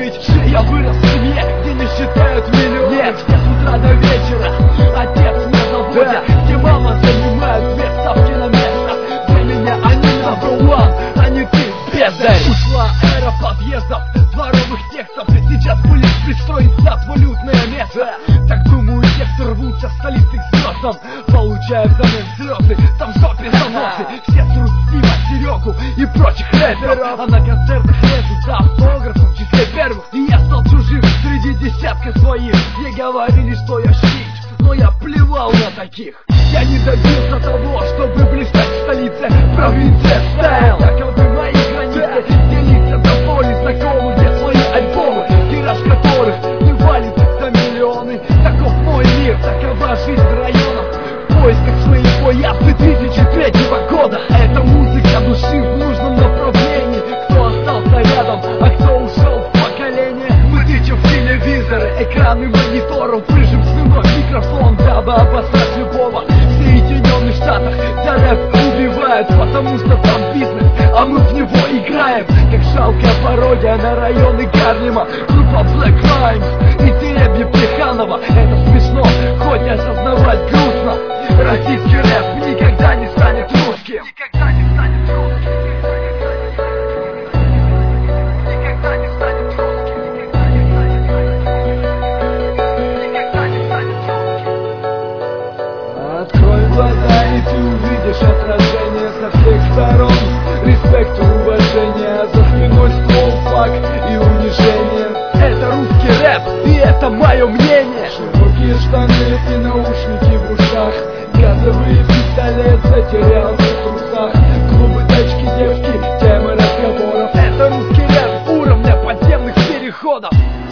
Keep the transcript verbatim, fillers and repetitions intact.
жить. Я вырос в семье, где не считают миллион. Нет, где с утра до вечера отец на заводе, да. Где мама занимает две ставки на место. Для меня они number one, а не ты, бездарь. Ушла эра подъездов, дворовых текстов, и сейчас будет пристроиться валютное место. Так думаю, те, кто рвутся в столице к звездам, получая взамен слезы, там в жопе заносы. Все срут Стива, Серегу и прочих рэперов, а на концертах лезут за автографом в числе первых. И я стал чужим среди десятка своих. Мне говорили, что я щит, но я плевал на таких. Я не добился того, чтобы блистать в столице. Провинция стайл, таковы мои границы. Делиться до боли знакомых, где свои альбомы, тираж которых не валится за миллионы. Таков мой мир, такова жизнь районов. В поисках своего я с две тысячи третьего года. Это музыка души в нужном направлении. Кто остался рядом, а кто ушел в поколение. Мы тычем в телевизоры, экраны мониторов, прыжем вновь микрофон, дабы обосрать любого. В Соединенных Штатах за рэп убивают, потому что там бизнес, а мы в него играем. Как жалкая пародия на районы Гарлема. Группа Black Rhymes и Теребье Плеханова. Это смешно, хоть и осознавать грустно. Российский рэп никогда не станет русским. Никогда не станет русским. Никогда не станет русским. Никогда не станет русским. Открой глаза и ты увидишь отражение со всех сторон. Респект и уважение, за спиной ствол, флаг и унижение. Это русский рэп, и это мое мнение. Широкие штаны и наушники в ушах, газовый пистолет затерялся в трусах. Клубы, тачки, девки, темы разговоров. Это русский рэп уровня подземных переходов.